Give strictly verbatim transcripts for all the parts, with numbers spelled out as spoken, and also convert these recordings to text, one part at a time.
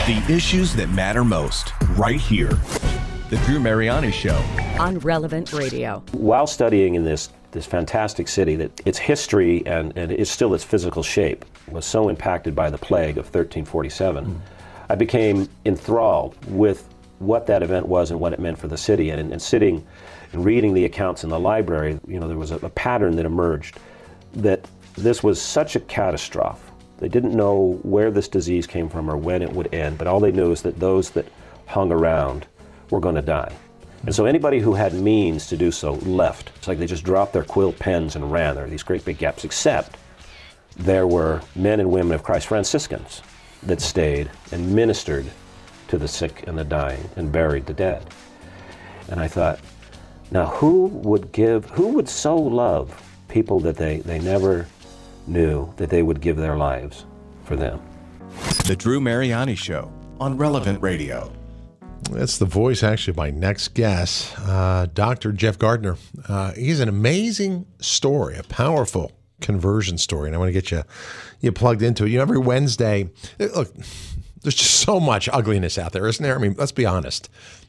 The issues that matter most, right here. The Drew Mariani Show. On Relevant Radio. While studying in this this fantastic city, that its history and, and it's still its physical shape was so impacted by the plague of thirteen forty-seven, mm. I became enthralled with what that event was and what it meant for the city. And, and sitting and reading the accounts in the library, you know, there was a, a pattern that emerged that this was such a catastrophe. They didn't know where this disease came from or when it would end, but all they knew is that those that hung around were going to die. And so anybody who had means to do so left. It's like they just dropped their quill pens and ran. There are these great big gaps, except there were men and women of Christ, Franciscans, that stayed and ministered to the sick and the dying and buried the dead. And I thought, now who would give, who would so love people that they, they never knew that they would give their lives for them? The Drew Mariani Show on Relevant Radio. That's the voice, actually, of my next guest, uh, Doctor Jeff Gardner. Uh, he's an amazing story, a powerful conversion story, and I want to get you you plugged into it. You know, every Wednesday, look, there's just so much ugliness out there, isn't there? I mean, let's be honest.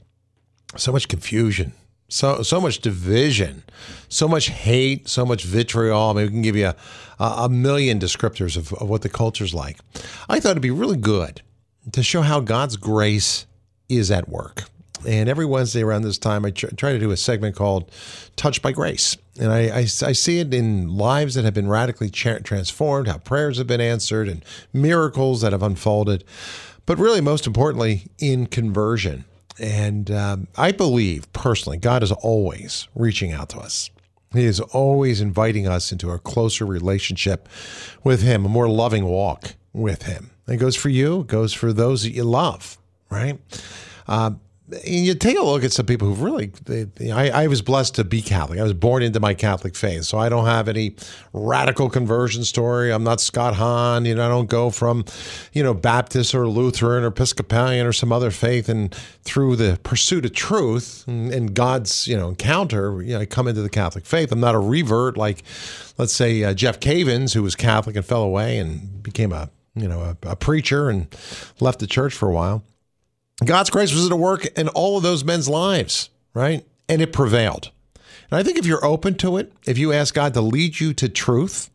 So much confusion, so so much division, so much hate, so much vitriol. I mean, we can give you a, a million descriptors of, of what the culture's like. I thought it'd be really good to show how God's grace is at work. And every Wednesday around this time, I tr- try to do a segment called Touched by Grace. And I, I, I see it in lives that have been radically cha- transformed, how prayers have been answered, and miracles that have unfolded. But really, most importantly, in conversion. And um, I believe, personally, God is always reaching out to us. He is always inviting us into a closer relationship with Him, a more loving walk with Him. It goes for you. It goes for those that you love. Right? Uh, and you take a look at some people who've really, they, they, I, I was blessed to be Catholic. I was born into my Catholic faith, so I don't have any radical conversion story. I'm not Scott Hahn. You know, I don't go from, you know, Baptist or Lutheran or Episcopalian or some other faith, and through the pursuit of truth and, and God's, you know, encounter, you know, I come into the Catholic faith. I'm not a revert like, let's say, uh, Jeff Cavins, who was Catholic and fell away and became a, you know, a, a preacher and left the church for a while. God's grace was at work in all of those men's lives, right? And it prevailed. And I think if you're open to it, if you ask God to lead you to truth,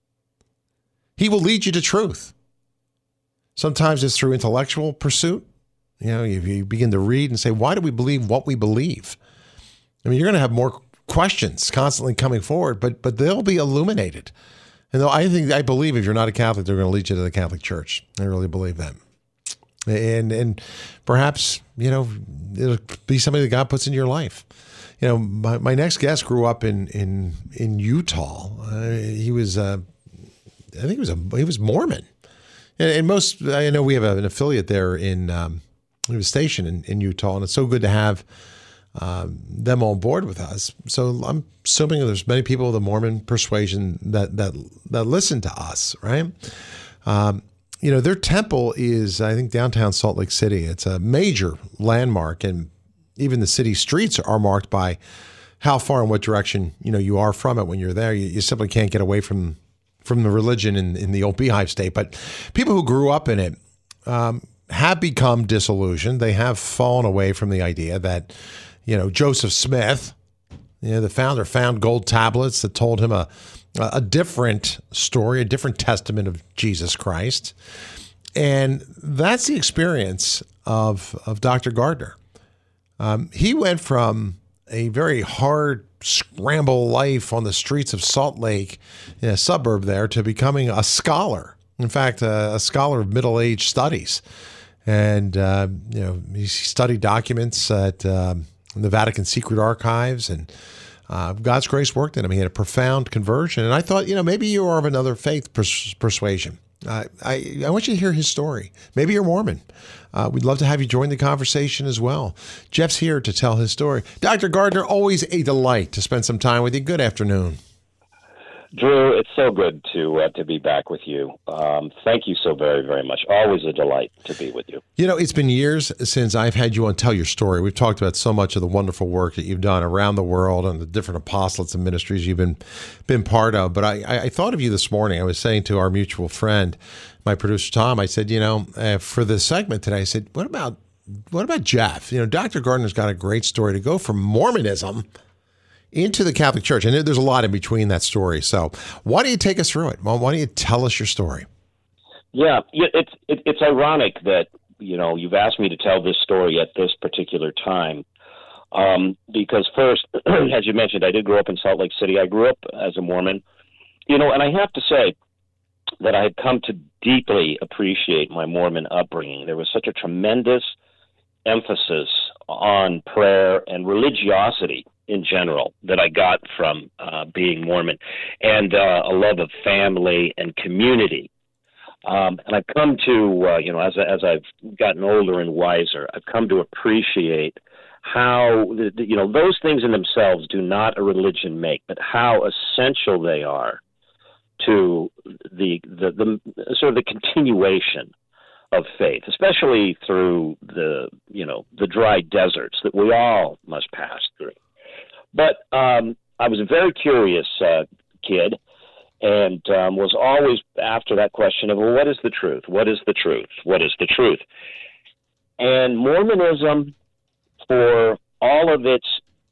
He will lead you to truth. Sometimes it's through intellectual pursuit. You know, if you begin to read and say, why do we believe what we believe? I mean, you're going to have more questions constantly coming forward, but but they'll be illuminated. And though I think, I believe if you're not a Catholic, they're going to lead you to the Catholic Church. I really believe that. And and perhaps, you know, it'll be somebody that God puts in your life. You know, my, my next guest grew up in in in Utah. Uh, he was, uh, I think he was a he was Mormon. And, and most, I know we have an affiliate there in, um, we have a station in, in Utah, and it's so good to have um, them on board with us. So I'm assuming there's many people of the Mormon persuasion that that that listen to us, right? Um, You know, their temple is, I think, downtown Salt Lake City. It's a major landmark, and even the city streets are marked by how far and what direction, you know, you are from it when you're there. You, you simply can't get away from from the religion in, in the old Beehive State. But people who grew up in it um, have become disillusioned. They have fallen away from the idea that, you know, Joseph Smith, you know, the founder, found gold tablets that told him a a different story, a different testament of Jesus Christ. And that's the experience of, of Doctor Gardner. Um, he went from a very hard scramble life on the streets of Salt Lake, in a suburb there, to becoming a scholar. In fact, a, a scholar of middle-age studies. And, uh, you know, he studied documents at um, the Vatican Secret Archives, and Uh, God's grace worked in him. He had a profound conversion. And I thought, you know, maybe you are of another faith pers- persuasion. Uh, I, I want you to hear his story. Maybe you're Mormon. Uh, we'd love to have you join the conversation as well. Jeff's here to tell his story. Doctor Gardner, always a delight to spend some time with you. Good afternoon. Drew, it's so good to uh, to be back with you. Um, thank you so very, very much. Always a delight to be with you. You know, it's been years since I've had you on Tell Your Story. We've talked about so much of the wonderful work that you've done around the world and the different apostolates and ministries you've been been part of. But I, I thought of you this morning. I was saying to our mutual friend, my producer Tom, I said, you know, uh, for the segment today, I said, what about what about Jeff? You know, Doctor Gardner's got a great story to go from Mormonism into the Catholic Church, and there's a lot in between that story. So, why don't you take us through it? Well, why don't you tell us your story? Yeah, it's it, it's ironic that you know you've asked me to tell this story at this particular time, um, because first, as you mentioned, I did grow up in Salt Lake City. I grew up as a Mormon, you know, and I have to say that I had come to deeply appreciate my Mormon upbringing. There was such a tremendous emphasis on prayer and religiosity in general that I got from uh, being Mormon, and uh, a love of family and community. Um, and I've come to, uh, you know, as as I've gotten older and wiser, I've come to appreciate how, the, the, you know, those things in themselves do not a religion make, but how essential they are to the the, the sort of the continuation of faith, especially through the, you know, the dry deserts that we all must pass through. But um, I was a very curious uh, kid, and um, was always after that question of, well, what is the truth? What is the truth? What is the truth? And Mormonism, for all of its,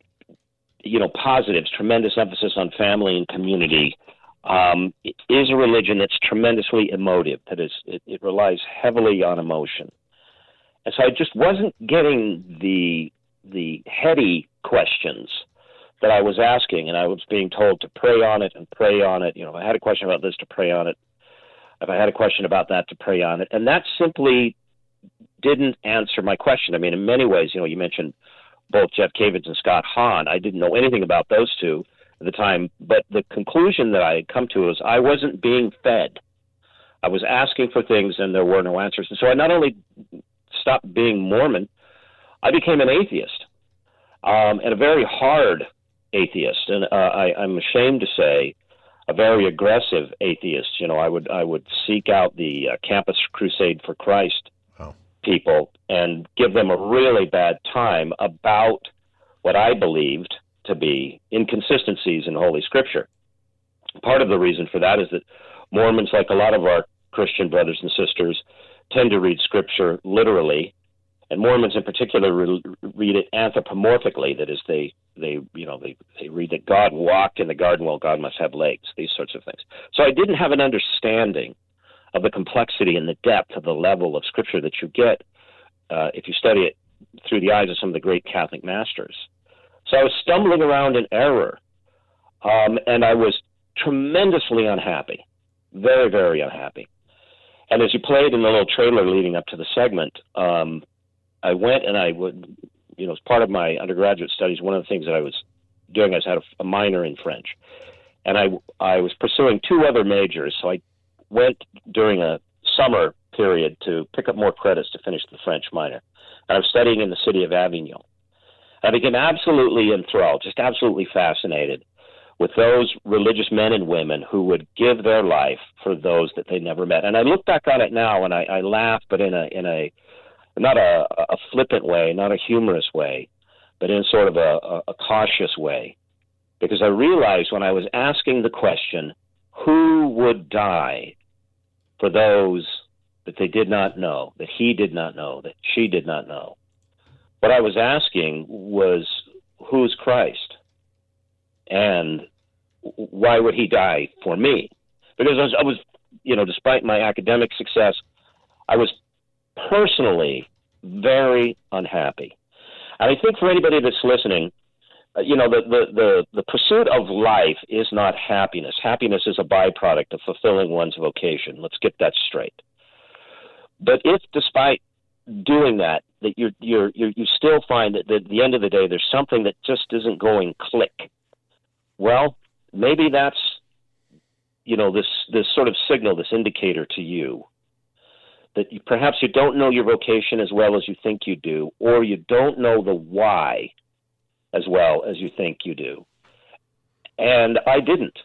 you know, positives, tremendous emphasis on family and community, um, is a religion that's tremendously emotive. That is, it, it relies heavily on emotion. And so I just wasn't getting the the heady questions that I was asking, and I was being told to pray on it and pray on it. You know, if I had a question about this, to pray on it. If I had a question about that, to pray on it. And that simply didn't answer my question. I mean, in many ways, you know, you mentioned both Jeff Cavins and Scott Hahn. I didn't know anything about those two at the time, but the conclusion that I had come to was I wasn't being fed. I was asking for things and there were no answers. And so I not only stopped being Mormon, I became an atheist, um, and a very hard atheist. And uh, I, I'm ashamed to say a very aggressive atheist. You know, I would I would seek out the uh, Campus Crusade for Christ oh. people and give them a really bad time about what I believed to be inconsistencies in Holy Scripture. Part of the reason for that is that Mormons, like a lot of our Christian brothers and sisters, tend to read Scripture literally, and Mormons in particular re- read it anthropomorphically. That is, they they you know they, they read that God walked in the garden, well, God must have legs. These sorts of things. So I didn't have an understanding of the complexity and the depth of the level of Scripture that you get uh, if you study it through the eyes of some of the great Catholic masters. So I was stumbling around in error, um, and I was tremendously unhappy, very, very unhappy. And as you played in the little trailer leading up to the segment, um, I went and I would, you know, as part of my undergraduate studies, one of the things that I was doing, I had a, a minor in French. And I, I was pursuing two other majors, so I went during a summer period to pick up more credits to finish the French minor. And I was studying in the city of Avignon. I became absolutely enthralled, just absolutely fascinated with those religious men and women who would give their life for those that they never met. And I look back on it now and I, I laugh, but in a in a not a, a flippant way, not a humorous way, but in sort of a, a, a cautious way. Because I realized when I was asking the question, who would die for those that they did not know, that he did not know, that she did not know? What I was asking was, who's Christ? And why would he die for me? Because I was, I was, you know, despite my academic success, I was personally very unhappy. And I think for anybody that's listening, uh, you know, the, the, the, the pursuit of life is not happiness. Happiness is a byproduct of fulfilling one's vocation. Let's get that straight. But if, despite doing that, that you're, you're, you're, you still find that at the end of the day, there's something that just isn't going click, well, maybe that's, you know, this, this sort of signal, this indicator to you that you, perhaps you don't know your vocation as well as you think you do, or you don't know the why as well as you think you do. And I didn't.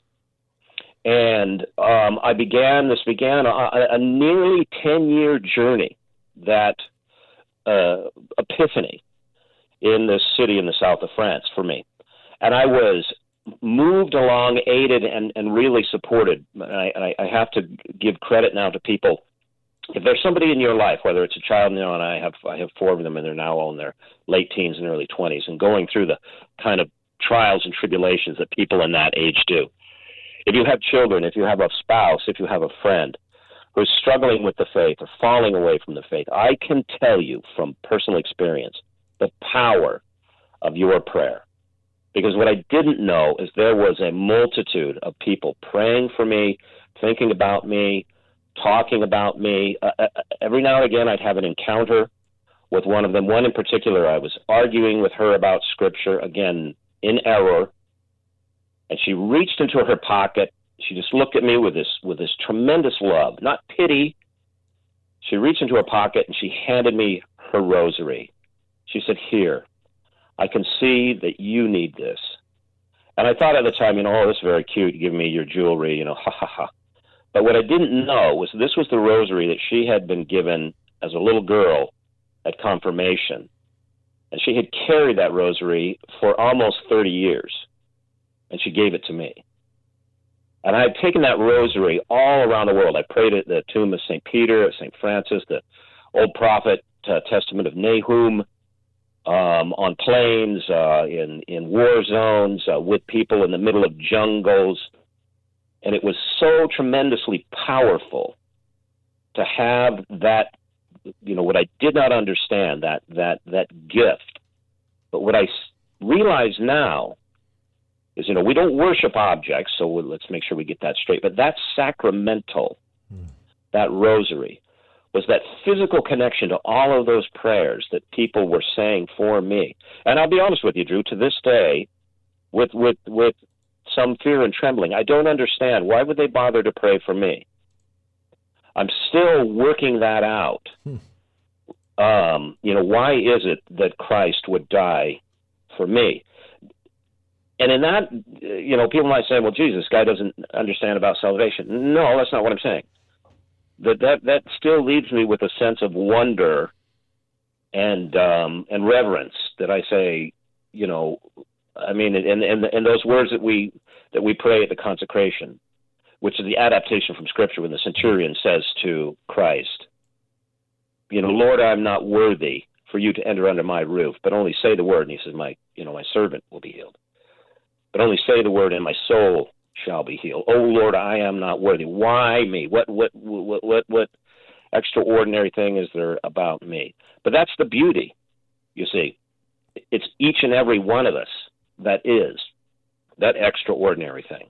And um, I began, this began a, a nearly ten-year journey, that uh, epiphany in this city in the south of France for me. And I was moved along, aided, and, and really supported. And I, and I have to give credit now to people if there's somebody in your life, whether it's a child, you know, and I have I have four of them, and they're now all in their late teens and early twenties, and going through the kind of trials and tribulations that people in that age do. If you have children, if you have a spouse, if you have a friend who's struggling with the faith or falling away from the faith, I can tell you from personal experience the power of your prayer. Because what I didn't know is there was a multitude of people praying for me, thinking about me, talking about me. Uh, every now and again, I'd have an encounter with one of them. One in particular, I was arguing with her about Scripture, again, in error, and she reached into her pocket. She just looked at me with this with this tremendous love, not pity. She reached into her pocket and she handed me her rosary. She said, "Here, I can see that you need this." And I thought at the time, you know, oh, this is very cute, give me your jewelry, you know, ha, ha, ha. But what I didn't know was this was the rosary that she had been given as a little girl at confirmation. And she had carried that rosary for almost thirty years. And she gave it to me. And I had taken that rosary all around the world. I prayed at the tomb of Saint Peter, Saint Francis, the Old Prophet uh, Testament of Nahum, um, on plains, uh, in, in war zones, uh, with people in the middle of jungles. And it was so tremendously powerful to have that, you know, what I did not understand, that that that gift. But what I realize now is, you know, we don't worship objects, so let's make sure we get that straight. But that sacramental, mm. that rosary, was that physical connection to all of those prayers that people were saying for me. And I'll be honest with you, Drew, to this day, with with with some fear and trembling, I don't understand. Why would they bother to pray for me? I'm still working that out. Hmm. Um, you know, why is it that Christ would die for me? And in that, you know, people might say, well, Jesus, this guy doesn't understand about salvation. No, that's not what I'm saying. That that, that still leaves me with a sense of wonder and um, and reverence that I say, you know, I mean, and, and, and those words that we that we pray at the consecration, which is the adaptation from Scripture when the centurion says to Christ, you know, Lord, I'm not worthy for you to enter under my roof, but only say the word. And he says, my, you know, my servant will be healed. But only say the word, and my soul shall be healed. Oh Lord, I am not worthy. Why me? What what what what what extraordinary thing is there about me? But that's the beauty. You see, it's each and every one of us that is that extraordinary thing.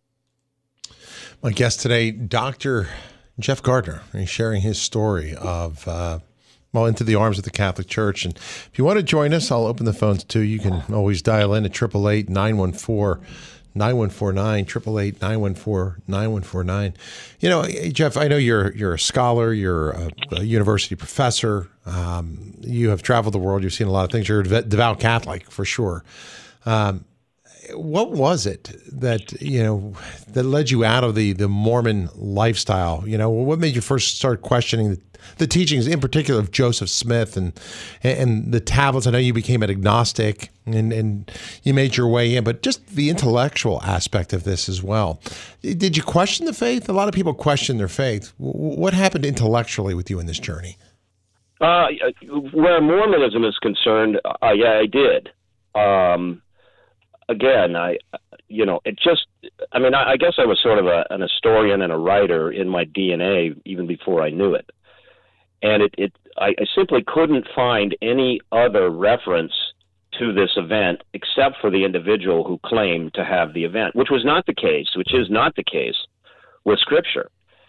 My guest today, Doctor Jeff Gardner. He's sharing his story of, uh, well, into the arms of the Catholic Church. And if you want to join us, I'll open the phones too. You can always dial in at eight eight eight, nine one four, nine one four nine, eight eight eight, nine one four, nine one four nine. You know, Jeff, I know you're you're a scholar, you're a, a university professor. Um, you have traveled the world. You've seen a lot of things. You're a devout Catholic for sure. Um, What was it that, you know, that led you out of the, the Mormon lifestyle? You know, what made you first start questioning the, the teachings, in particular of Joseph Smith and and the tablets? I know you became an agnostic and, and you made your way in, but just the intellectual aspect of this as well. Did you question the faith? A lot of people question their faith. What happened intellectually with you in this journey? Uh, where Mormonism is concerned, uh, yeah, I did. Um Again, I, you know, it just, I mean, I, I guess I was sort of a, an historian and a writer in my D N A even before I knew it. And it, it I, I simply couldn't find any other reference to this event except for the individual who claimed to have the event, which was not the case, which is not the case with Scripture.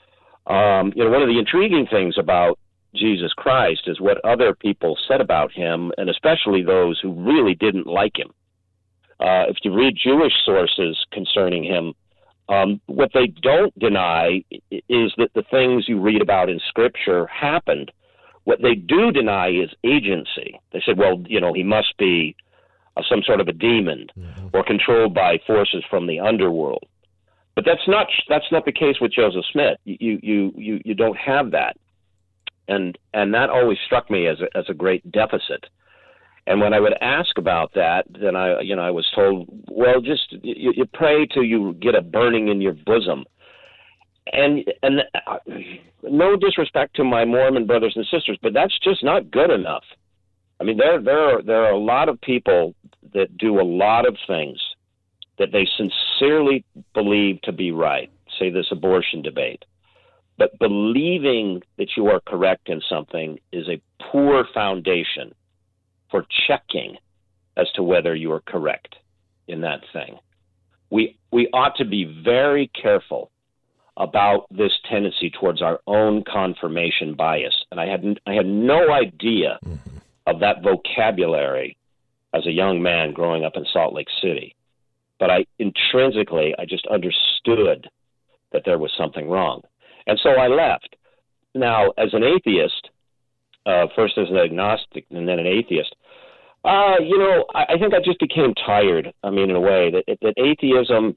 Um, you know, one of the intriguing things about Jesus Christ is what other people said about him, and especially those who really didn't like him. Uh, if you read Jewish sources concerning him, um, what they don't deny is that the things you read about in Scripture happened. What they do deny is agency. They said, well, you know, he must be uh, some sort of a demon mm-hmm. or controlled by forces from the underworld. But that's not that's not the case with Joseph Smith. You you you you don't have that, and and that always struck me as a, as a great deficit. And when I would ask about that, then I, you know, I was told, well, just you, you pray till you get a burning in your bosom. and and uh, no disrespect to my Mormon brothers and sisters, but that's just not good enough. I mean, there there are there are a lot of people that do a lot of things that they sincerely believe to be right. Say this abortion debate, but believing that you are correct in something is a poor foundation for checking as to whether you are correct in that thing. We we ought to be very careful about this tendency towards our own confirmation bias. And I had I had no idea mm-hmm. of that vocabulary as a young man growing up in Salt Lake City. But I intrinsically, I just understood that there was something wrong. And so I left. Now, as an atheist, uh, first as an agnostic and then an atheist, uh, you know, I, I think I just became tired. I mean, in a way, that, that atheism,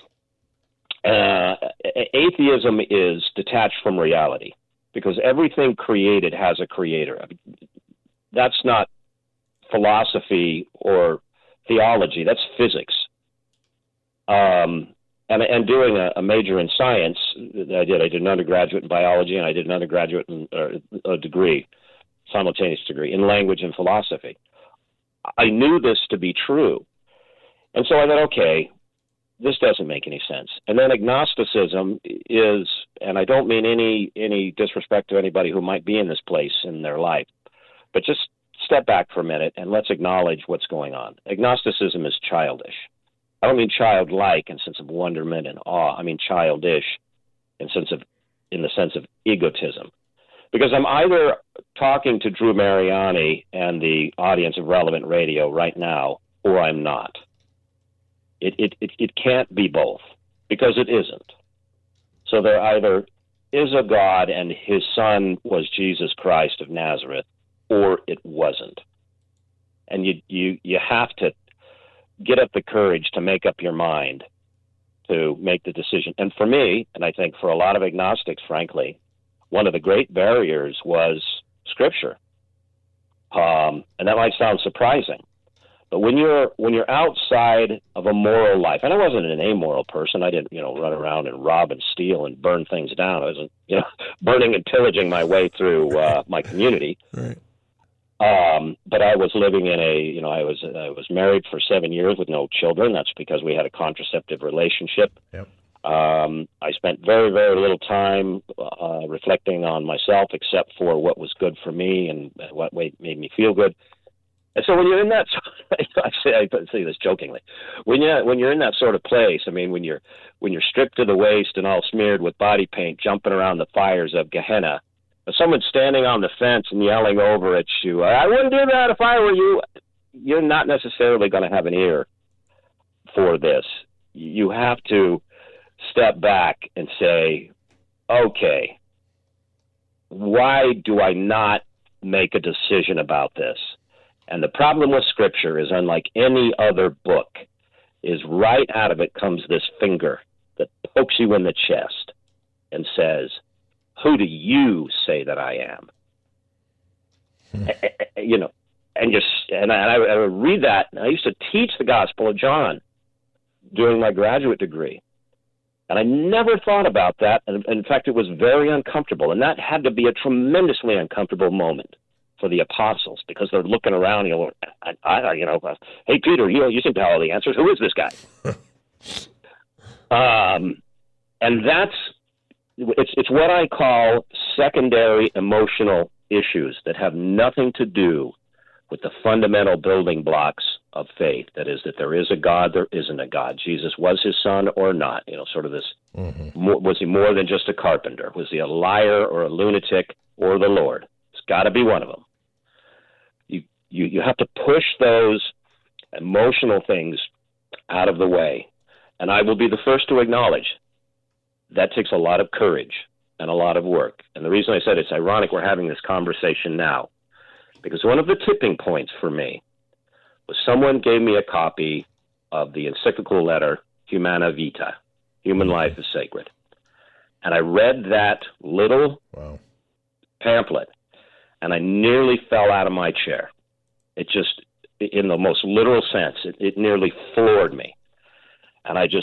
uh, atheism is detached from reality because everything created has a creator. I mean, that's not philosophy or theology. That's physics. Um, and, and doing a, a major in science, I did. I did an undergraduate in biology, and I did an undergraduate in, uh, a degree, simultaneous degree, in language and philosophy. I knew this to be true. And so I thought, okay, this doesn't make any sense. And then agnosticism is, and I don't mean any any disrespect to anybody who might be in this place in their life, but just step back for a minute and let's acknowledge what's going on. Agnosticism is childish. I don't mean childlike in sense of wonderment and awe. I mean childish in sense of in the sense of egotism. Because I'm either talking to Drew Mariani and the audience of Relevant Radio right now, or I'm not. It it it, it can't be both, because it isn't. So there either is a God and his son was Jesus Christ of Nazareth, or it wasn't. And you you you have to get up the courage to make up your mind to make the decision. And for me, and I think for a lot of agnostics, frankly, one of the great barriers was Scripture. Um, and that might sound surprising, but when you're when you're outside of a moral life, and I wasn't an amoral person. I didn't, you know, run around and rob and steal and burn things down. I wasn't, you know, burning and pillaging my way through uh, my community. Right. Um, but I was living in a, you know, I was I was married for seven years with no children. That's because we had a contraceptive relationship. Yep. Um, I spent very, very little time uh, reflecting on myself, except for what was good for me and what made me feel good. And so when you're in that, I say I say this jokingly, when you when you're in that sort of place, I mean, when you're when you're stripped to the waist and all smeared with body paint, jumping around the fires of Gehenna. If someone's standing on the fence and yelling over at you, I wouldn't do that if I were you, you're not necessarily going to have an ear for this. You have to step back and say, okay, why do I not make a decision about this? And the problem with Scripture is, unlike any other book, is right out of it comes this finger that pokes you in the chest and says, who do you say that I am? Hmm. You know, and just and I, I would read that. And I used to teach the Gospel of John during my graduate degree, and I never thought about that. And in fact, it was very uncomfortable, and that had to be a tremendously uncomfortable moment for the apostles, because they're looking around. You know, I, I, you know, hey Peter, you know, you seem to have all the answers. Who is this guy? um, and that's. It's it's what I call secondary emotional issues that have nothing to do with the fundamental building blocks of faith. That is, that there is a God, there isn't a God. Jesus was his son or not? You know, sort of this. Mm-hmm. More, was he more than just a carpenter? Was he a liar or a lunatic or the Lord? It's got to be one of them. You you you have to push those emotional things out of the way, and I will be the first to acknowledge that takes a lot of courage and a lot of work. And the reason I said it's ironic we're having this conversation now, because one of the tipping points for me was someone gave me a copy of the encyclical letter Humana Vitae, Human Life is Sacred. And I read that little wow. pamphlet, and I nearly fell out of my chair. It just, in the most literal sense, it, it nearly floored me. And I just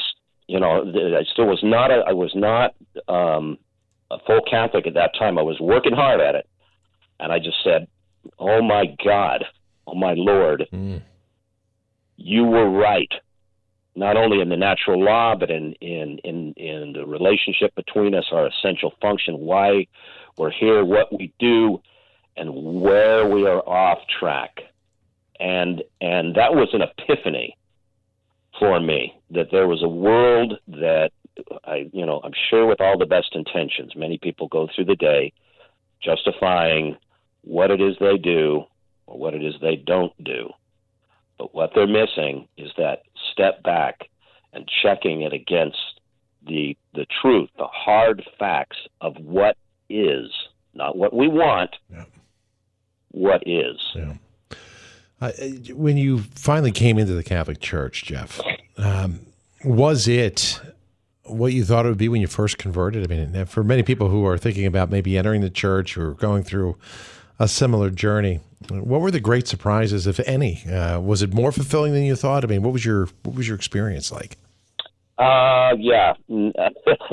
you know, I still was not a, I was not um, a full Catholic at that time. I was working hard at it. And I just said, oh my God, oh my Lord, mm. you were right. Not only in the natural law, but in, in, in, in the relationship between us, our essential function, why we're here, what we do, and where we are off track. And and that was an epiphany for me, that there was a world that I, you know, I'm sure with all the best intentions, many people go through the day justifying what it is they do or what it is they don't do. But what they're missing is that step back and checking it against the the truth, the hard facts of what is, not what we want, yeah. what is. Yeah. Uh, when you finally came into the Catholic Church, Jeff, um, was it what you thought it would be when you first converted? I mean, for many people who are thinking about maybe entering the church or going through a similar journey, what were the great surprises, if any? Uh, was it more fulfilling than you thought? I mean, what was your what was your experience like? Uh, yeah, you know,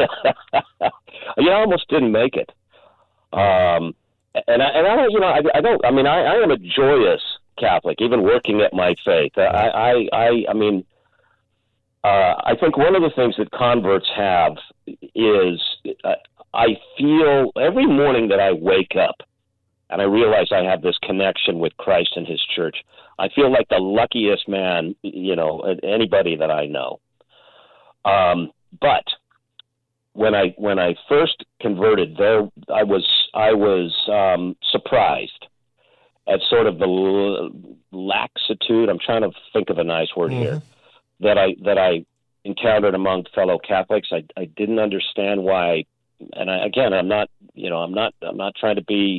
I almost didn't make it. Um, and I, and I, you know, I, I don't. I mean, I, I am a joyous Catholic, even working at my faith. I, I, I, I mean, uh, I think one of the things that converts have is uh, I feel every morning that I wake up and I realize I have this connection with Christ and His church, I feel like the luckiest man, you know, anybody that I know. Um, but when I when I first converted, there I was I was um, surprised at sort of the l- laxitude, I'm trying to think of a nice word mm-hmm. here, that I that I encountered among fellow Catholics. I, I didn't understand why, and I, again, I'm not, you know, I'm not, I'm not trying to be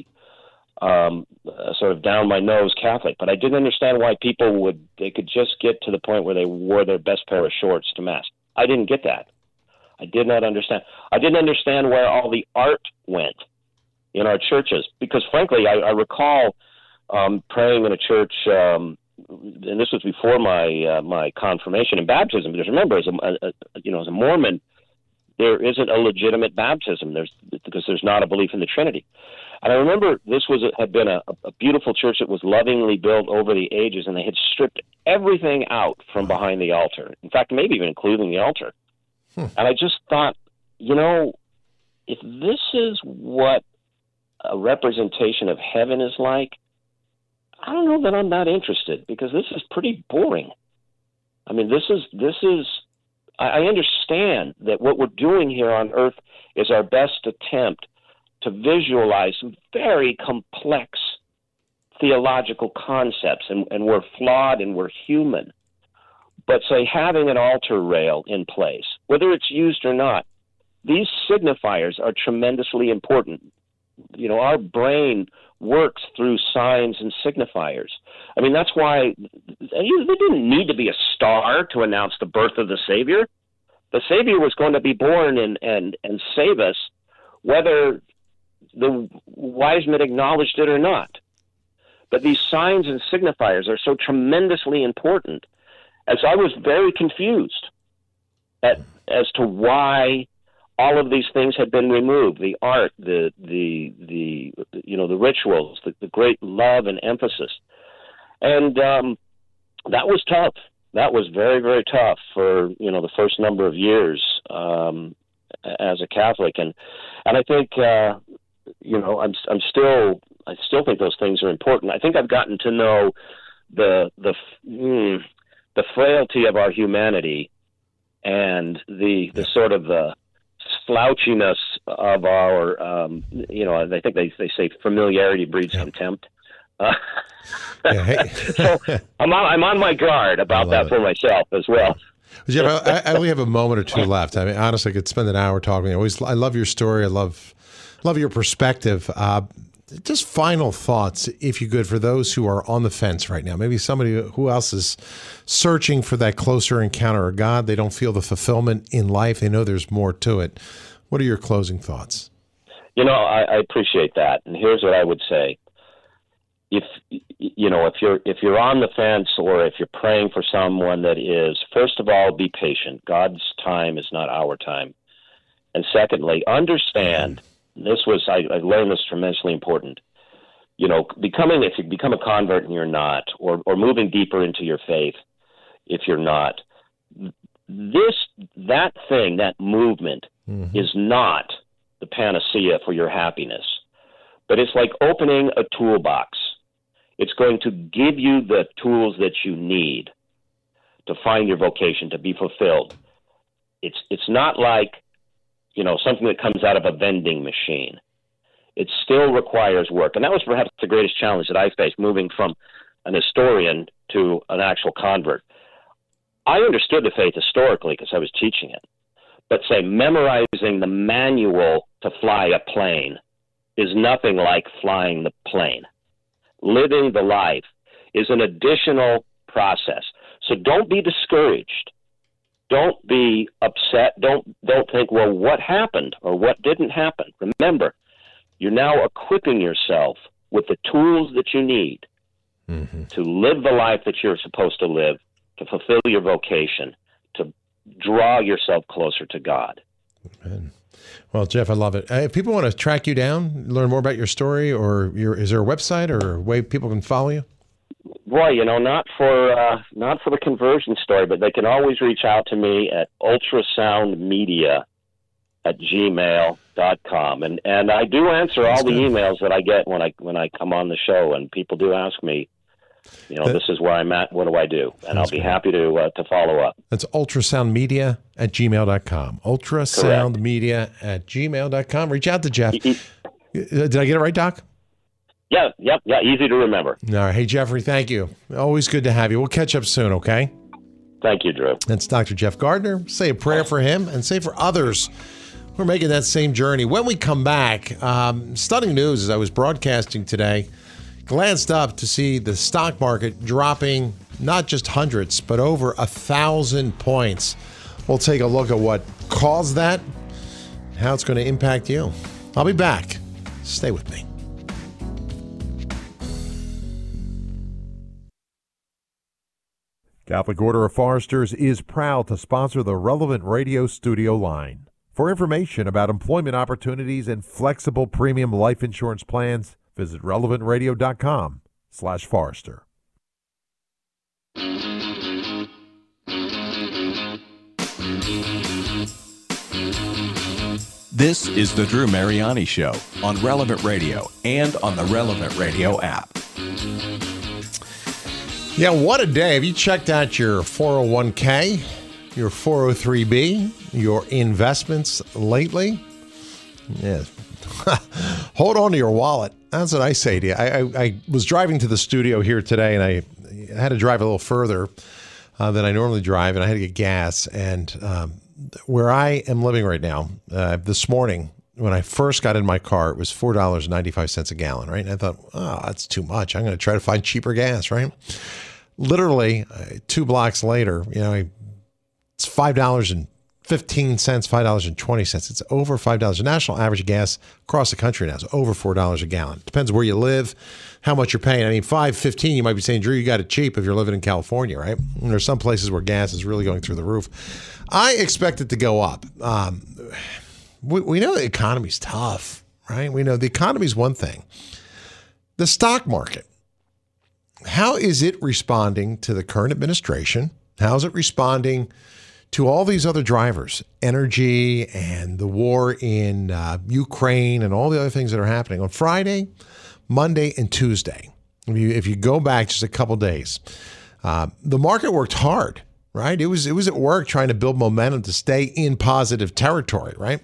um, uh, sort of down my nose Catholic, but I didn't understand why people would, they could just get to the point where they wore their best pair of shorts to Mass. I didn't get that. I did not understand. I didn't understand where all the art went in our churches, because frankly, I, I recall Um, praying in a church, um, and this was before my uh, my confirmation and baptism. Because remember, as a, a, a you know as a Mormon, there isn't a legitimate baptism. There's because there's not a belief in the Trinity. And I remember this was a, had been a, a beautiful church that was lovingly built over the ages, and they had stripped everything out from behind the altar. In fact, maybe even including the altar. Hmm. And I just thought, you know, if this is what a representation of heaven is like, I don't know that I'm not interested, because this is pretty boring. I mean, this is, this is, I understand that what we're doing here on earth is our best attempt to visualize some very complex theological concepts, and, and we're flawed and we're human. But say having an altar rail in place, whether it's used or not, these signifiers are tremendously important. You know, our brain works through signs and signifiers. I mean, that's why there didn't need to be a star to announce the birth of the Savior. The Savior was going to be born and, and, and save us, whether the wise men acknowledged it or not. But these signs and signifiers are so tremendously important, as I was very confused at, as to why all of these things had been removed: the art, the the the you know the rituals, the, the great love and emphasis, and um, that was tough. That was very very tough for you know the first number of years um, as a Catholic, and and I think uh, you know I'm I'm still I still think those things are important. I think I've gotten to know the the mm, the frailty of our humanity and the the sort of the slouchiness of our, um, you know, I think they they say familiarity breeds yep. contempt. Uh, yeah, hey. So I'm on, I'm on my guard about that it. for myself as well. Jeff, I, I only have a moment or two left. I mean, honestly, I could spend an hour talking. I always, I love your story. I love, love your perspective. Uh, just final thoughts, if you could, for those who are on the fence right now. Maybe somebody who else is searching for that closer encounter of God. They don't feel the fulfillment in life. They know there's more to it. What are your closing thoughts? You know, I, I appreciate that. And here's what I would say. if you know if you're if you're on the fence or if you're praying for someone that is, first of all, be patient. God's time is not our time. And secondly, understand, this was, I, I learned this tremendously important, you know, becoming, if you become a convert and you're not, or, or moving deeper into your faith if you're not, this, that thing, that movement mm-hmm. is not the panacea for your happiness. But it's like opening a toolbox. It's going to give you the tools that you need to find your vocation, to be fulfilled. It's it's not like, you know, something that comes out of a vending machine. It still requires work. And that was perhaps the greatest challenge that I faced, moving from an historian to an actual convert. I understood the faith historically because I was teaching it. But, say, memorizing the manual to fly a plane is nothing like flying the plane. Living the life is an additional process. So don't be discouraged. Don't be upset. Don't don't think, well, what happened or what didn't happen? Remember, you're now equipping yourself with the tools that you need mm-hmm. to live the life that you're supposed to live, to fulfill your vocation, to draw yourself closer to God. Amen. Well, Jeff, I love it. Uh, if people want to track you down, learn more about your story, or your, is there a website or a way people can follow you? Boy, you know, not for uh, not for the conversion story, but they can always reach out to me at ultrasoundmedia at gmail dot com. And and I do answer That's all the good. emails that I get when I when I come on the show, and people do ask me, you know, that, this is where I'm at, what do I do? And I'll be good. happy to uh, to follow up. That's ultrasoundmedia at gmail dot com. ultrasoundmedia at gmail dot com. Reach out to Jeff. E- e- Did I get it right, Doc? Yeah, yep, yeah, easy to remember. All right. Hey, Jeffrey, thank you. Always good to have you. We'll catch up soon, okay? Thank you, Drew. That's Doctor Jeff Gardner. Say a prayer for him and say for others who are making that same journey. When we come back, um, stunning news as I was broadcasting today, glanced up to see the stock market dropping not just hundreds, but over a thousand points. We'll take a look at what caused that, how it's going to impact you. I'll be back. Stay with me. Catholic Order of Foresters is proud to sponsor the Relevant Radio studio line. For information about employment opportunities and flexible premium life insurance plans, visit relevant radio dot com slash Forrester. This is the Drew Mariani Show on Relevant Radio and on the Relevant Radio app. Yeah, what a day. Have you checked out your four oh one k, your four oh three b, your investments lately? Yeah. Hold on to your wallet. That's what I say to you. I, I, I was driving to the studio here today, and I had to drive a little further uh, than I normally drive, and I had to get gas. And um, where I am living right now, uh, this morning, when I first got in my car, it was four dollars and ninety-five cents a gallon, right? And I thought, oh, that's too much. I'm going to try to find cheaper gas, right? Literally, uh, two blocks later, you know, it's five dollars and fifteen cents, five dollars and twenty cents. It's over five dollars. The national average gas across the country now is over four dollars a gallon. Depends where you live, how much you're paying. I mean, five fifteen, you might be saying, Drew, you got it cheap if you're living in California, right? And there's some places where gas is really going through the roof. I expect it to go up. Um, we, we know the economy's tough, right? We know the economy's one thing. The stock market, how is it responding to the current administration? How is it responding to all these other drivers, energy and the war in uh, Ukraine and all the other things that are happening? On Friday, Monday, and Tuesday, if you, if you go back just a couple days, uh, the market worked hard, right? It was, it was at work trying to build momentum to stay in positive territory, right?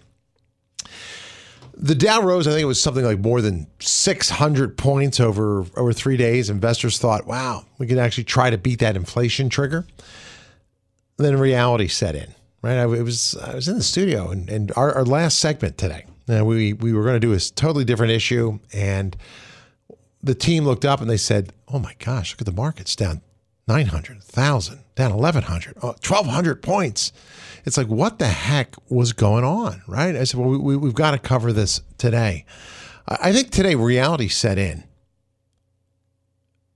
The Dow rose, I think it was something like more than six hundred points over, over three days. Investors thought, wow, we could actually try to beat that inflation trigger. Then reality set in, right? I, it was, I was in the studio, and, and our, our last segment today, uh, we, we were going to do a totally different issue, and the team looked up and they said, oh my gosh, look at the markets down nine hundred, one thousand, down eleven hundred, oh, twelve hundred points. It's like, what the heck was going on, right? I said, well, we, we've got to cover this today. I think today reality set in.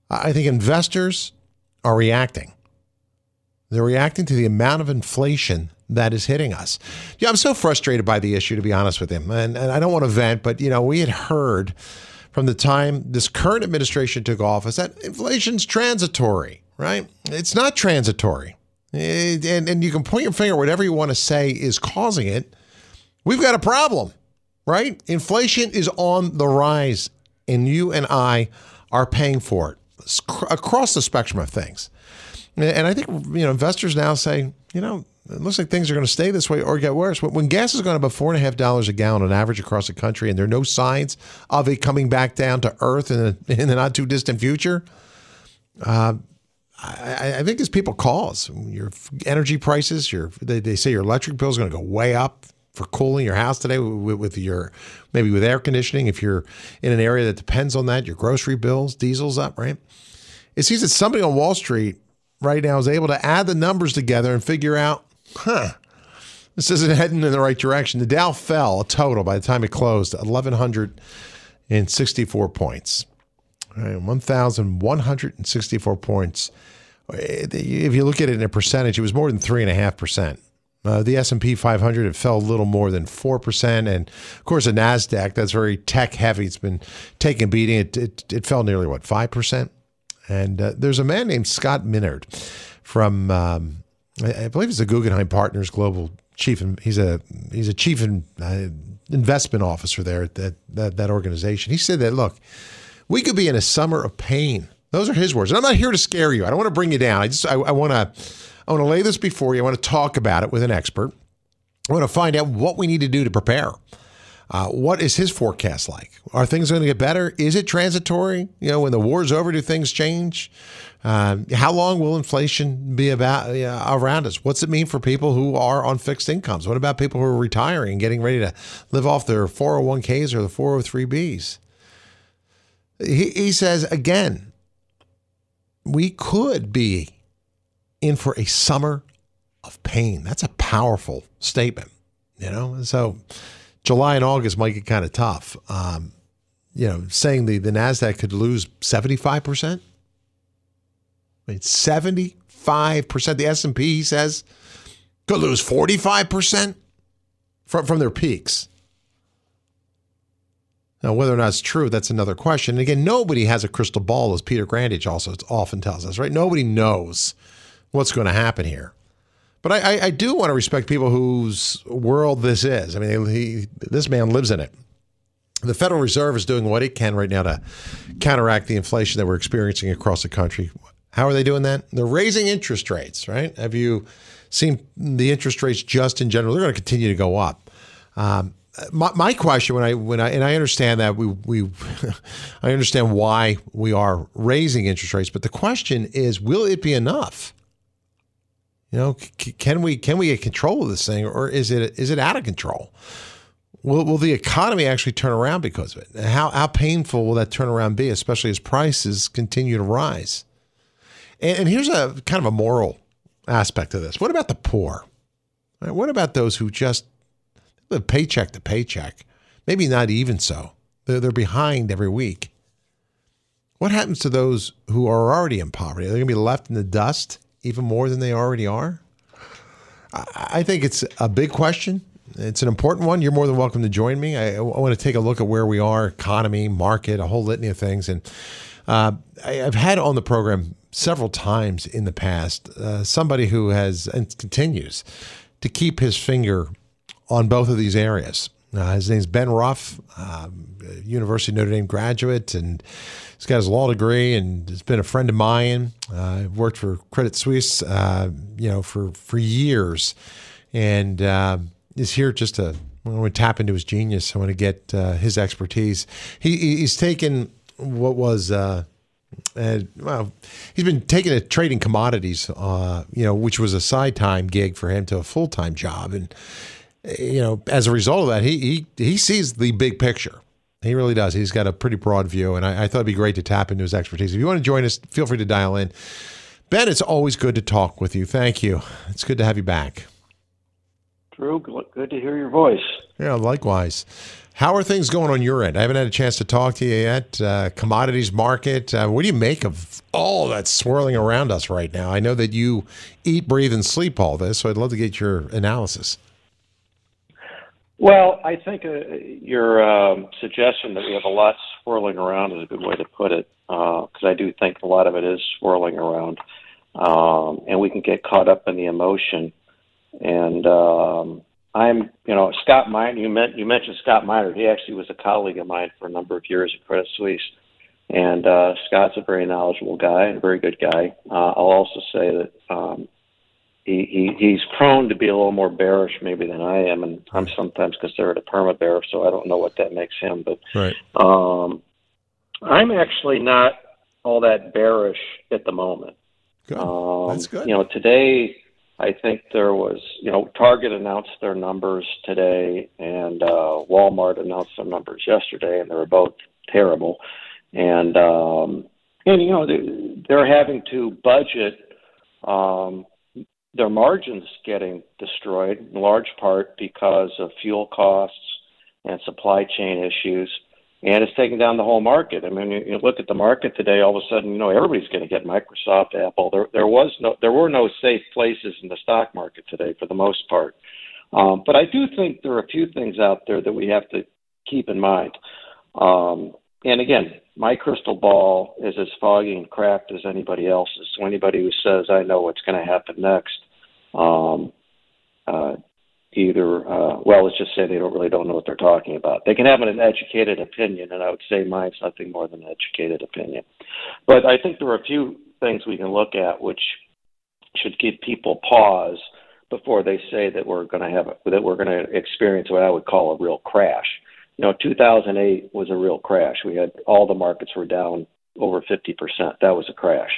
I think investors are reacting. They're reacting to the amount of inflation that is hitting us. Yeah, I'm so frustrated by the issue, to be honest with him. And, and I don't want to vent, but, you know, we had heard from the time this current administration took office that inflation's transitory, right? It's not transitory. It, and, and you can point your finger at whatever you want to say is causing it. We've got a problem, right? Inflation is on the rise, and you and I are paying for it across the spectrum of things. And I think, you know, investors now say, you know, it looks like things are going to stay this way or get worse. When gas is going above four and a half dollars a gallon on average across the country, and there are no signs of it coming back down to earth in the, in the not too distant future, uh, I, I think it's people cause your energy prices. Your they, they say your electric bill is going to go way up for cooling your house today with, with your maybe with air conditioning. If you're in an area that depends on that, your grocery bills, diesel's up, right? It seems that somebody on Wall Street right now is able to add the numbers together and figure out, huh, this isn't heading in the right direction. The Dow fell a total by the time it closed, eleven sixty-four points. Right, one thousand one hundred sixty-four points. If you look at it in a percentage, it was more than three point five percent. Uh, the S and P five hundred, it fell a little more than four percent. And, of course, the NASDAQ, that's very tech-heavy. It's been taking a beating. It, it, it fell nearly, what, five percent? And uh, there's a man named Scott Minerd from, um, I, I believe he's the Guggenheim Partners Global Chief. He's a he's a chief in, uh, investment officer there at that, that, that organization. He said that, look, we could be in a summer of pain. Those are his words. And I'm not here to scare you. I don't want to bring you down. I just I, I want to I want to lay this before you. I want to talk about it with an expert. I want to find out what we need to do to prepare. Uh, what is his forecast like? Are things going to get better? Is it transitory? You know, when the war's over, do things change? Uh, how long will inflation be about uh, around us? What's it mean for people who are on fixed incomes? What about people who are retiring and getting ready to live off their four oh one k's or the four oh three b's? He, he says, again, we could be in for a summer of pain. That's a powerful statement, you know? So July and August might get kind of tough. Um, you know, saying the, the NASDAQ could lose seventy-five percent. I mean, seventy-five percent. The S and P, he says, could lose forty-five percent from, from their peaks. Now, whether or not it's true, that's another question. And again, nobody has a crystal ball, as Peter Grandage also often tells us, right? Nobody knows what's going to happen here. But I, I, I do want to respect people whose world this is. I mean, he, this man lives in it. The Federal Reserve is doing what it can right now to counteract the inflation that we're experiencing across the country. How are they doing that? They're raising interest rates, right? Have you seen the interest rates just in general? They're going to continue to go up. Um, my, my question, when I when I and I understand that we we I understand why we are raising interest rates, but the question is, will it be enough? You know, c- can we can we get control of this thing, or is it is it out of control? Will will the economy actually turn around because of it? How how painful will that turnaround be, especially as prices continue to rise? And, and here's a kind of a moral aspect of this. What about the poor? Right? What about those who just live paycheck to paycheck? Maybe not even so. They're, they're behind every week. What happens to those who are already in poverty? Are they going to be left in the dust even more than they already are? I, I think it's a big question. It's an important one. You're more than welcome to join me. I, I want to take a look at where we are, economy, market, a whole litany of things. And uh, I, I've had on the program several times in the past uh, somebody who has and continues to keep his finger on both of these areas. Uh, his name's Ben Ruff, um, University of Notre Dame graduate, and he's got his law degree and has been a friend of mine. Uh, I've worked for Credit Suisse, uh, you know, for, for years, and uh, is here just to, I want to tap into his genius. I want to get uh, his expertise. He, he's taken what was, uh, uh, well, he's been taking a trading commodities, uh, you know, which was a side time gig for him to a full time job, and you know, as a result of that, he he he sees the big picture. He really does. He's got a pretty broad view, and I, I thought it'd be great to tap into his expertise. If you want to join us, feel free to dial in. Ben, it's always good to talk with you. Thank you. It's good to have you back. Drew, good to hear your voice. Yeah, likewise. How are things going on your end? I haven't had a chance to talk to you yet. Uh, commodities market, uh, what do you make of all that's swirling around us right now? I know that you eat, breathe, and sleep all this, so I'd love to get your analysis. Well, I think uh, your um, suggestion that we have a lot swirling around is a good way to put it, because uh, I do think a lot of it is swirling around, um, and we can get caught up in the emotion. And um, I'm, you know, Scott Minerd, you, meant, you mentioned Scott Minerd. He actually was a colleague of mine for a number of years at Credit Suisse. And uh, Scott's a very knowledgeable guy and a very good guy. Uh, I'll also say that um, he, he he's prone to be a little more bearish maybe than I am, and I'm sometimes considered a perma bear, so I don't know what that makes him. But right. um, I'm actually not all that bearish at the moment. Good. Um, That's good. You know, today I think there was, you know, Target announced their numbers today, and uh, Walmart announced their numbers yesterday, and they were both terrible. And, um, and you know, they, they're having to budget um, their margins getting destroyed in large part because of fuel costs and supply chain issues. And it's taking down the whole market. I mean, you, you look at the market today, all of a sudden, you know, everybody's going to get Microsoft, Apple. There, there was no, there were no safe places in the stock market today for the most part. Um, but I do think there are a few things out there that we have to keep in mind. Um, and again, my crystal ball is as foggy and cracked as anybody else's. So anybody who says, I know what's going to happen next, um, uh, either, uh, well, let's just say they don't really don't know what they're talking about. They can have an educated opinion, and I would say mine's nothing more than an educated opinion. But I think there are a few things we can look at which should give people pause before they say that we're going to have a, that we're going to experience what I would call a real crash. You know, two thousand eight was a real crash. We had all the markets were down over fifty percent. That was a crash,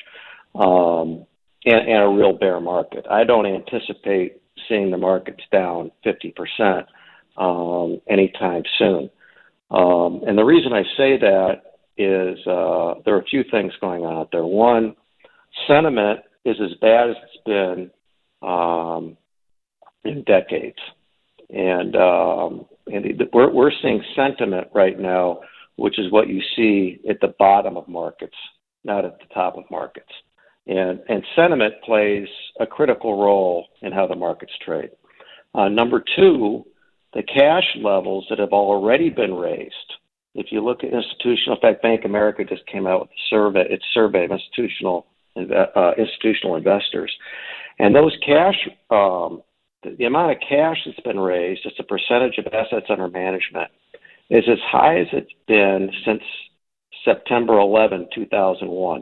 um, and, and a real bear market. I don't anticipate seeing the markets down fifty percent um, anytime soon. Um, and the reason I say that is uh, there are a few things going on out there. One, sentiment is as bad as it's been um, in decades. And, um, and we're, we're seeing sentiment right now, which is what you see at the bottom of markets, not at the top of markets. And, and sentiment plays a critical role in how the markets trade. Uh, number two, the cash levels that have already been raised. If you look at institutional, in fact, Bank of America just came out with a survey, its survey of institutional uh, institutional investors, and those cash, um, the, the amount of cash that's been raised as a percentage of assets under management is as high as it's been since September eleventh, two thousand one.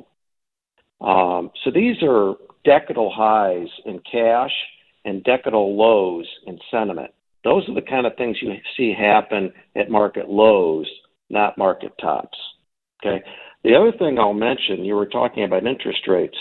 Um, so these are decadal highs in cash and decadal lows in sentiment. Those are the kind of things you see happen at market lows, not market tops. Okay. The other thing I'll mention, you were talking about interest rates.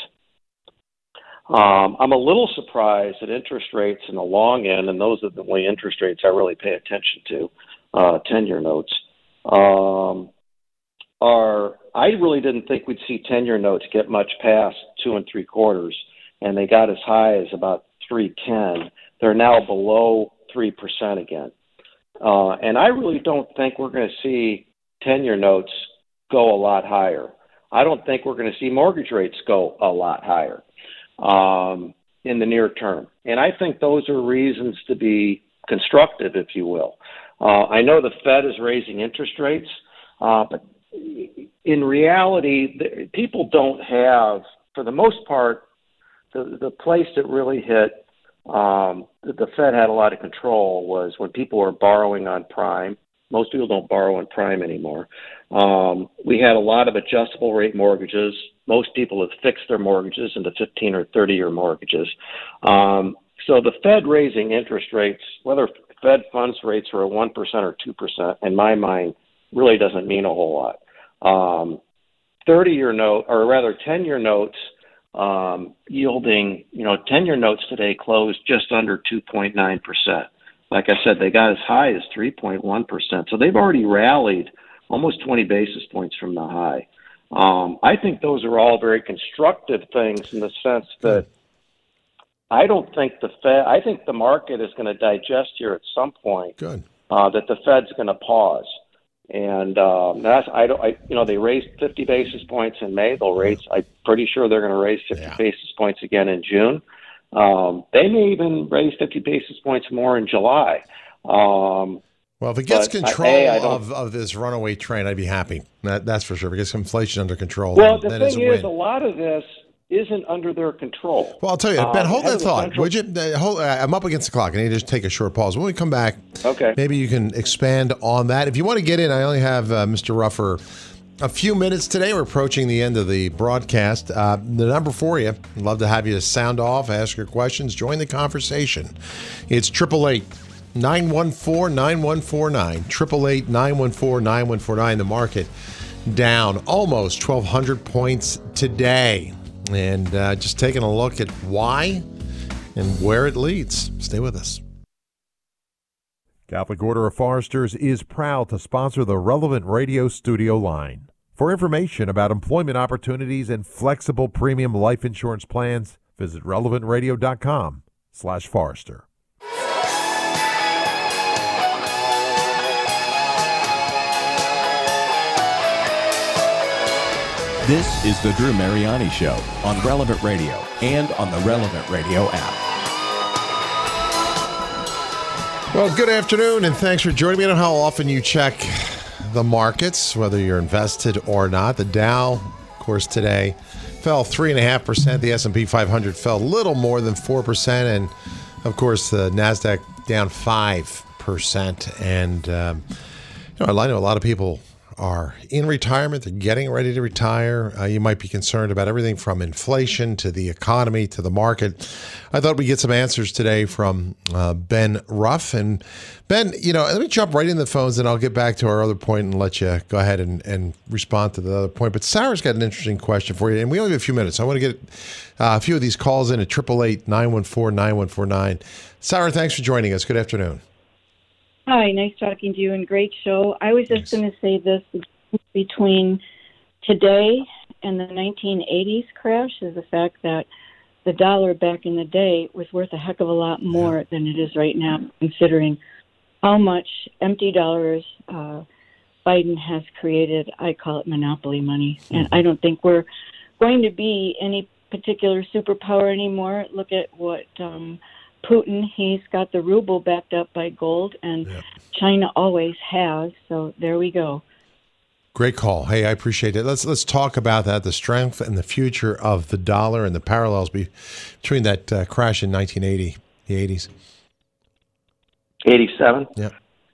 Um, I'm a little surprised that interest rates in the long end, and those are the only interest rates I really pay attention to, uh, ten-year notes, um, are, I really didn't think we'd see ten-year notes get much past two and three quarters, and they got as high as about three ten. They're now below three percent again. Uh, and I really don't think we're going to see ten-year notes go a lot higher. I don't think we're going to see mortgage rates go a lot higher um, in the near term. And I think those are reasons to be constructive, if you will. Uh, I know the Fed is raising interest rates, uh, but in reality, the, people don't have, for the most part, the, the place that really hit um, the Fed had a lot of control was when people were borrowing on prime. Most people don't borrow on prime anymore. Um, we had a lot of adjustable rate mortgages. Most people have fixed their mortgages into fifteen or thirty year mortgages. Um, so the Fed raising interest rates, whether Fed funds rates are one percent or two percent, in my mind, really doesn't mean a whole lot. Um, thirty year note, or rather ten year notes, um, yielding, you know, ten year notes today closed just under two point nine percent. Like I said, they got as high as three point one percent. So they've already rallied almost twenty basis points from the high. Um, I think those are all very constructive things in the sense that I don't think the Fed, I think the market is going to digest here at some point. Good. uh, that the Fed's going to pause. And um, that's I don't I you know they raised fifty basis points in May. They'll raise. I'm pretty sure they're going to raise fifty Yeah. basis points again in June. Um, they may even raise fifty basis points more in July. Um, Well, if it gets but I- control A, I don't- of, of this runaway train, I'd be happy. That, that's for sure. If it gets inflation under control, well, then, the then it's thing a is, win. a lot of this isn't under their control. Well, I'll tell you, Uh, Ben, hold head that of the thought, central- would you? Uh, hold, uh, I'm up against the clock. I need to just take a short pause. When we come back, Okay. maybe you can expand on that. If you want to get in, I only have uh, Mister Ruffer a few minutes today. We're approaching the end of the broadcast. Uh, the number for you, I'd love to have you sound off, ask your questions, join the conversation. It's triple eight nine one four nine one four nine, triple eight nine one four nine one four nine. The market down almost twelve hundred points today. And uh, just taking a look at why and where it leads. Stay with us. Catholic Order of Foresters is proud to sponsor the Relevant Radio studio line. For information about employment opportunities and flexible premium life insurance plans, visit relevant radio dot com slash Forester. This is the Drew Mariani Show on Relevant Radio and on the Relevant Radio app. Well, good afternoon, and thanks for joining me. I don't know how often you check the markets, whether you're invested or not. The Dow, of course, today fell three point five percent. The S and P five hundred fell a little more than four percent. And, of course, the NASDAQ down five percent. And, um, you know, I know a lot of people are in retirement. They're getting ready to retire. Uh, you might be concerned about everything from inflation to the economy to the market. I thought we'd get some answers today from uh, Ben Ruff. And Ben, you know, let me jump right in the phones and I'll get back to our other point and let you go ahead and, and respond to the other point. But Sarah's got an interesting question for you. And we only have a few minutes. I want to get uh, a few of these calls in at eight eight eight, nine one four, nine one four nine. Sarah, thanks for joining us. Good afternoon. Hi, nice talking to you and great show. I was just Thanks. going to say this between today and the nineteen eighties crash is the fact that the dollar back in the day was worth a heck of a lot more yeah. than it is right now, considering how much empty dollars uh, Biden has created. I call it monopoly money. Mm-hmm. And I don't think we're going to be any particular superpower anymore. Look at what um, Putin, he's got the ruble backed up by gold, and yep. China always has. So there we go. Great call. Hey, I appreciate it. Let's let's talk about that, the strength and the future of the dollar and the parallels be, between that uh, crash in nineteen eighty, the eighties. eighty-seven? Yeah.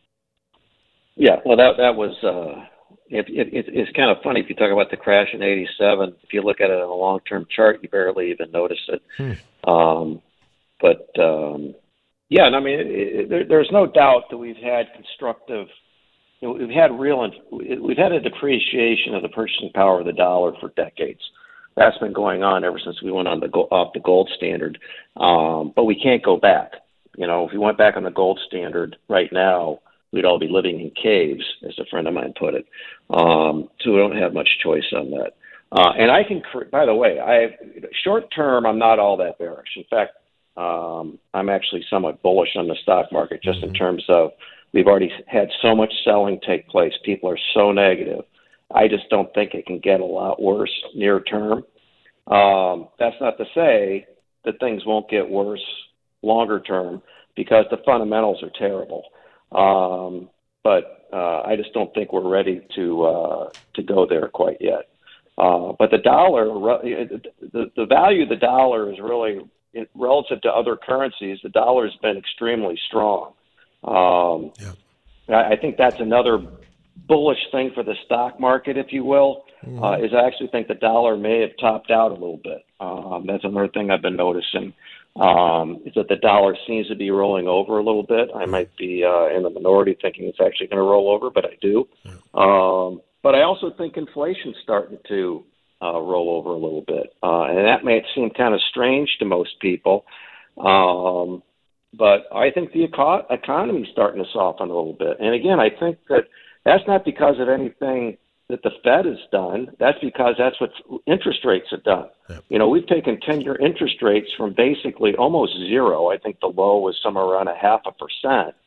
Yeah, well, that that was, uh, it, it, it's kind of funny if you talk about the crash in eighty-seven. If you look at it on a long-term chart, you barely even notice it. Hmm. Um, but, um, yeah, and I mean, it, it, there, there's no doubt that we've had constructive You know, we've had real, we've had a depreciation of the purchasing power of the dollar for decades. That's been going on ever since we went on the off the gold standard. Um, but we can't go back. You know, if we went back on the gold standard right now, we'd all be living in caves, as a friend of mine put it. Um, so we don't have much choice on that. Uh, and I can, by the way, I short term, I'm not all that bearish. In fact, um, I'm actually somewhat bullish on the stock market, just mm-hmm. in terms of we've already had so much selling take place. People are so negative. I just don't think it can get a lot worse near term. Um, that's not to say that things won't get worse longer term, because the fundamentals are terrible. Um, but uh, I just don't think we're ready to uh, to go there quite yet. Uh, but the dollar, the, the value of the dollar is really, relative to other currencies, the dollar has been extremely strong. Um, yeah. I, I think that's another bullish thing for the stock market, if you will, mm-hmm. uh, is I actually think the dollar may have topped out a little bit. Um, that's another thing I've been noticing, um, is that the dollar seems to be rolling over a little bit. I might be uh, in the minority thinking it's actually going to roll over, but I do. Yeah. Um, but I also think inflation's starting to uh, roll over a little bit. Uh, and that may seem kind of strange to most people. Um, But I think the eco- economy is starting to soften a little bit. And again, I think that that's not because of anything that the Fed has done. That's because that's what interest rates have done. Yep. You know, we've taken ten-year interest rates from basically almost zero. I think the low was somewhere around a half a percent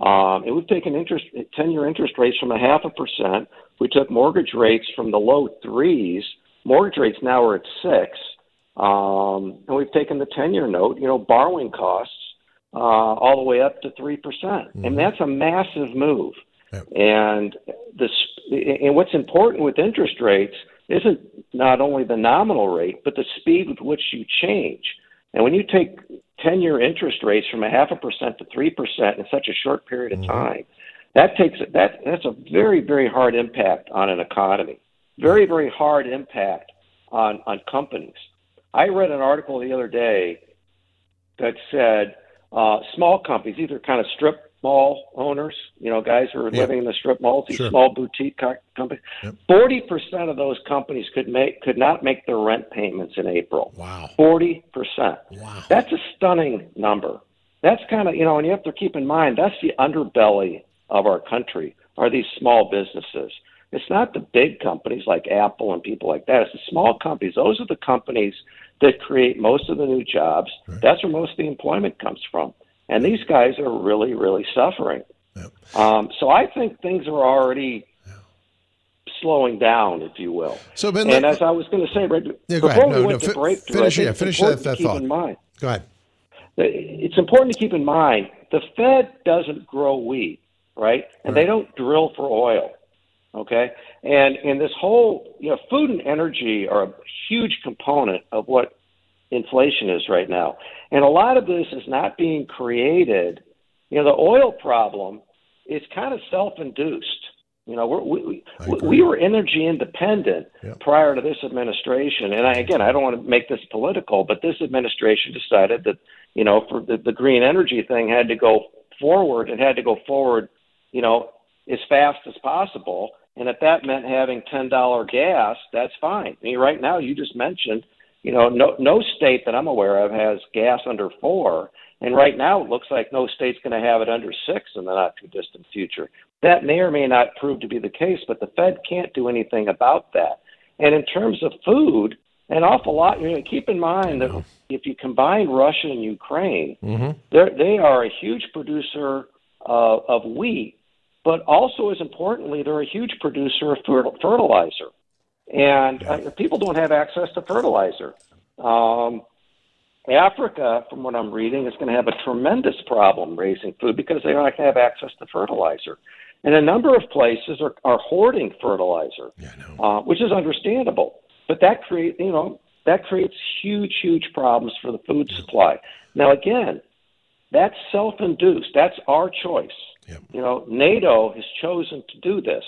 Um, and we've taken interest, ten-year interest rates from a half a percent. We took mortgage rates from the low threes. Mortgage rates now are at six. Um, and we've taken the ten-year note, you know, borrowing costs, uh, all the way up to three percent. Mm-hmm. And that's a massive move. Yep. And this, and what's important with interest rates isn't not only the nominal rate, but the speed with which you change. And when you take ten-year interest rates from a half a percent to three percent in such a short period of mm-hmm. time, that takes that that's a very, very hard impact on an economy. Very, very hard impact on, on companies. I read an article the other day that said uh, small companies, either kind of strip mall owners, you know, guys who are yep. living in the strip malls, these sure. small boutique co- companies, yep. forty percent of those companies could make could not make their rent payments in April. Wow. forty percent. Wow. That's a stunning number. That's kind of, you know, and you have to keep in mind, that's the underbelly of our country, are these small businesses. It's not the big companies like Apple and people like that. It's the small companies. Those are the companies that create most of the new jobs. Right. That's where most of the employment comes from. And these guys are really, really suffering. Yep. Um, so I think things are already yeah. slowing down, if you will. So, Ben, and let, as I was going to say, right, yeah, before ahead. we No, went no, to fi- breakthrough, finish, I think yeah, it's finish important that, that to keep thought. in mind. Go ahead. It's important to keep in mind the Fed doesn't grow wheat, right? And right. they don't drill for oil, okay? And in this whole, you know, food and energy are a huge component of what inflation is right now. And a lot of this is not being created. You know, the oil problem is kind of self-induced. You know, we're, we we, we were energy independent yep. prior to this administration. And I, again, I don't want to make this political, but this administration decided that, you know, for the, the green energy thing had to go forward. It had to go forward, you know, as fast as possible. And if that meant having ten dollars gas, that's fine. I mean, right now, you just mentioned, you know, no no state that I'm aware of has gas under four. And right now, it looks like no state's going to have it under six in the not-too-distant future. That may or may not prove to be the case, but the Fed can't do anything about that. And in terms of food, an awful lot, you know, keep in mind that if you combine Russia and Ukraine, mm-hmm. they are a huge producer uh, of wheat, but also, as importantly, they're a huge producer of fertilizer. And uh, people don't have access to fertilizer. Um, Africa, from what I'm reading, is going to have a tremendous problem raising food because they aren't going to have access to fertilizer. And a number of places are, are hoarding fertilizer, yeah, uh, which is understandable. But that create, you know, that creates huge, huge problems for the food supply. Now, again, that's self-induced. That's our choice. Yep. You know, NATO has chosen to do this.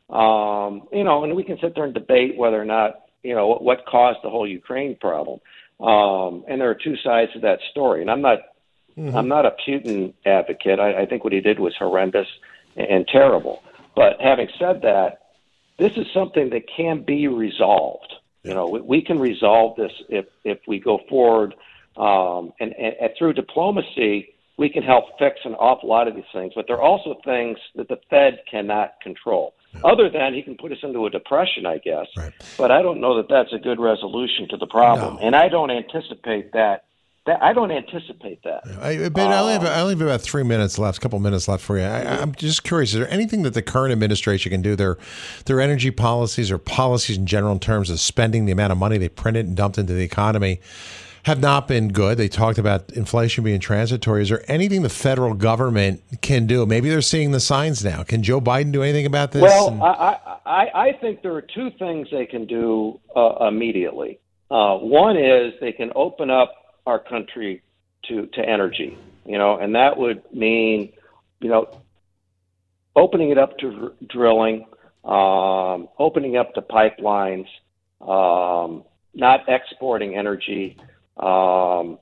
Um, you know, and we can sit there and debate whether or not, you know, what, what caused the whole Ukraine problem. Um, and there are two sides to that story. And I'm not, mm-hmm. I'm not a Putin advocate. I, I think what he did was horrendous and, and terrible. But having said that, this is something that can be resolved. You know, we, we can resolve this if, if we go forward, um, and, and, and through diplomacy, we can help fix an awful lot of these things. But there are also things that the Fed cannot control. Other than he can put us into a depression, I guess. Right. But I don't know that that's a good resolution to the problem. No. And I don't anticipate that. that I don't anticipate that. I, ben, um, I, only have, I only have about three minutes left, a couple minutes left for you. I, I'm just curious, is there anything that the current administration can do, their, their energy policies or policies in general in terms of spending, the amount of money they printed and dumped into the economy, have not been good. They talked about inflation being transitory. Is there anything the federal government can do? Maybe they're seeing the signs now. Can Joe Biden do anything about this? Well, and- I, I, I think there are two things they can do uh, immediately. Uh, one is they can open up our country to, to energy, you know, and that would mean, you know, opening it up to r- drilling, um, opening up to pipelines, um, not exporting energy. Um,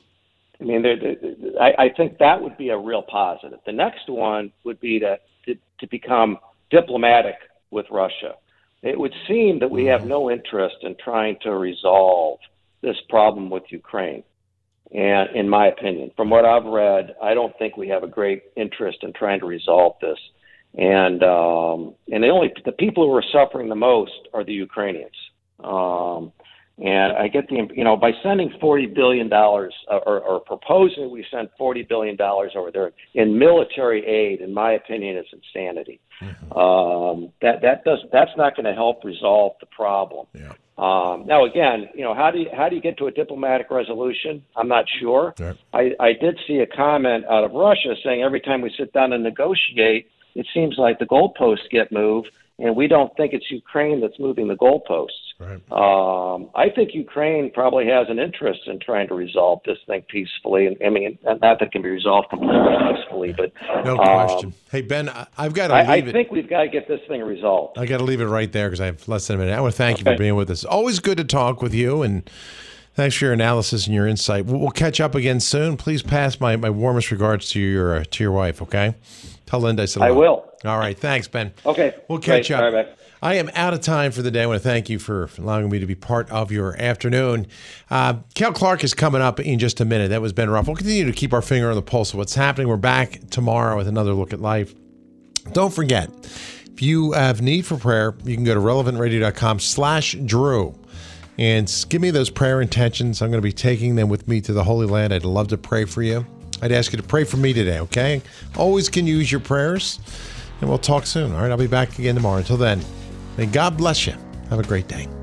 I mean, they're, they're, I, I think that would be a real positive. The next one would be to, to, to become diplomatic with Russia. It would seem that we have no interest in trying to resolve this problem with Ukraine. And in my opinion, from what I've read, I don't think we have a great interest in trying to resolve this. And um, and the only the people who are suffering the most are the Ukrainians. Um, And I get the, you know, by sending forty billion dollars or, or proposing we send forty billion dollars over there in military aid, in my opinion, is insanity. Mm-hmm. Um, that that does that's not going to help resolve the problem. Yeah. Um, now, again, you know, how do you how do you get to a diplomatic resolution? I'm not sure. Yeah. I, I did see a comment out of Russia saying every time we sit down and negotiate, it seems like the goalposts get moved, and we don't think it's Ukraine that's moving the goalposts. Right. Um, I think Ukraine probably has an interest in trying to resolve this thing peacefully. And I mean, not that it can be resolved completely peacefully, but no question. Um, hey, Ben, I've got to leave I, I it. I think we've got to get this thing resolved. I got to leave it right there because I have less than a minute. I want to thank okay. you for being with us. Always good to talk with you, and thanks for your analysis and your insight. We'll, we'll catch up again soon. Please pass my, my warmest regards to your uh, to your wife. Okay, tell Linda I said hello. I will. All right, thanks, Ben. Okay, we'll catch Great. up. All right, bye. I am out of time for the day. I want to thank you for allowing me to be part of your afternoon. Uh, Kel Clark is coming up in just a minute. That was Ben Ruff. We'll continue to keep our finger on the pulse of what's happening. We're back tomorrow with another look at life. Don't forget, if you have need for prayer, you can go to relevant radio dot com slash Drew and give me those prayer intentions. I'm going to be taking them with me to the Holy Land. I'd love to pray for you. I'd ask you to pray for me today, okay? Always can use your prayers, and we'll talk soon. All right, I'll be back again tomorrow. Until then, may God bless you. Have a great day.